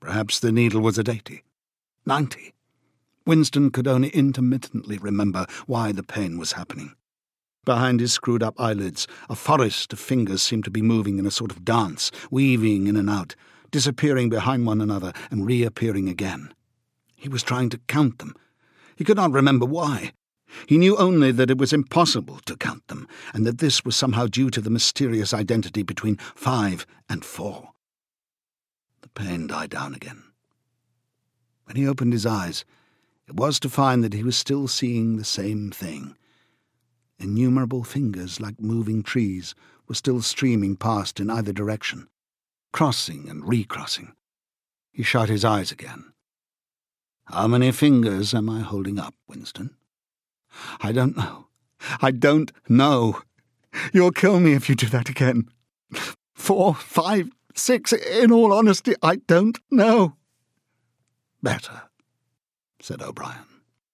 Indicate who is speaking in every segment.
Speaker 1: Perhaps the needle was at 80, 90. Winston could only intermittently remember why the pain was happening. Behind his screwed-up eyelids, a forest of fingers seemed to be moving in a sort of dance, weaving in and out, disappearing behind one another and reappearing again. He was trying to count them. He could not remember why. He knew only that it was impossible to count them, and that this was somehow due to the mysterious identity between 5 and 4. The pain died down again. When he opened his eyes, it was to find that he was still seeing the same thing. Innumerable fingers, like moving trees, were still streaming past in either direction, crossing and recrossing. He shut his eyes again. "How many fingers am I holding up, Winston?" "I don't know. I don't know. You'll kill me if you do that again. 4, 5, 6, in all honesty, I don't know." "Better," said O'Brien.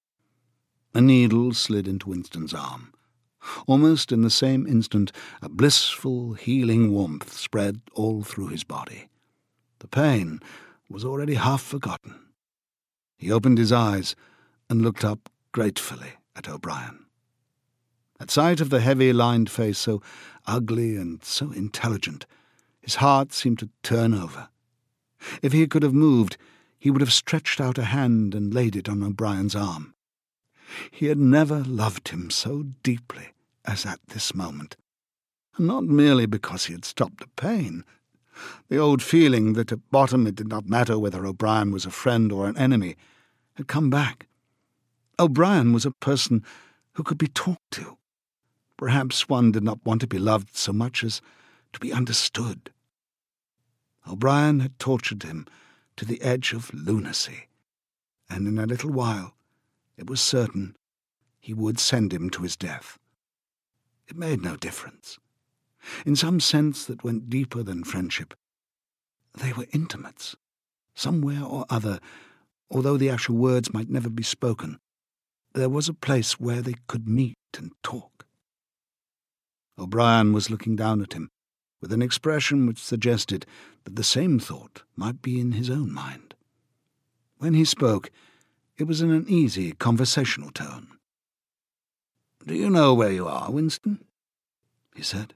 Speaker 1: A needle slid into Winston's arm. Almost in the same instant, a blissful, healing warmth spread all through his body. The pain was already half forgotten. He opened his eyes and looked up gratefully at O'Brien. At sight of the heavy-lined face, so ugly and so intelligent, his heart seemed to turn over. If he could have moved, he would have stretched out a hand and laid it on O'Brien's arm. He had never loved him so deeply as at this moment, and not merely because he had stopped the pain. The old feeling that at bottom it did not matter whether O'Brien was a friend or an enemy had come back. O'Brien was a person who could be talked to. Perhaps one did not want to be loved so much as to be understood. O'Brien had tortured him to the edge of lunacy, and in a little while it was certain he would send him to his death. It made no difference. In some sense that went deeper than friendship, they were intimates. Somewhere or other, although the actual words might never be spoken, there was a place where they could meet and talk. O'Brien was looking down at him, with an expression which suggested that the same thought might be in his own mind. When he spoke, it was in an easy, conversational tone. "Do you know where you are, Winston?" he said.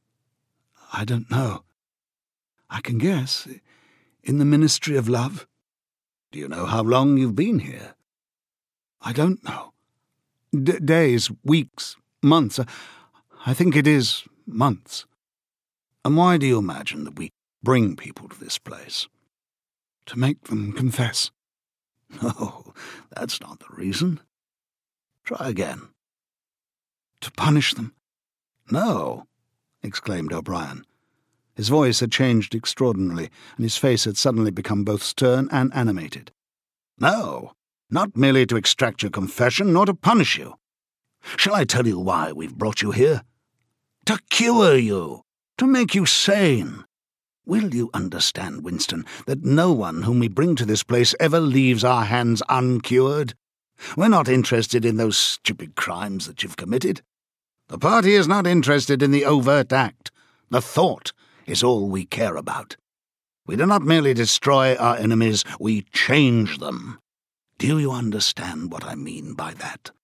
Speaker 1: "I don't know. I can guess. In the Ministry of Love." "Do you know how long you've been here?" "I don't know. Days, weeks, months. I think it is months." "And why do you imagine that we bring people to this place?" "To make them confess." "No, that's not the reason. Try again." "To punish them." "No," exclaimed O'Brien. His voice had changed extraordinarily, and his face had suddenly become both stern and animated. "No, not merely to extract your confession, nor to punish you. Shall I tell you why we've brought you here? To cure you, to make you sane. Will you understand, Winston, that no one whom we bring to this place ever leaves our hands uncured? We're not interested in those stupid crimes that you've committed. The party is not interested in the overt act. The thought is all we care about. We do not merely destroy our enemies, we change them. Do you understand what I mean by that?"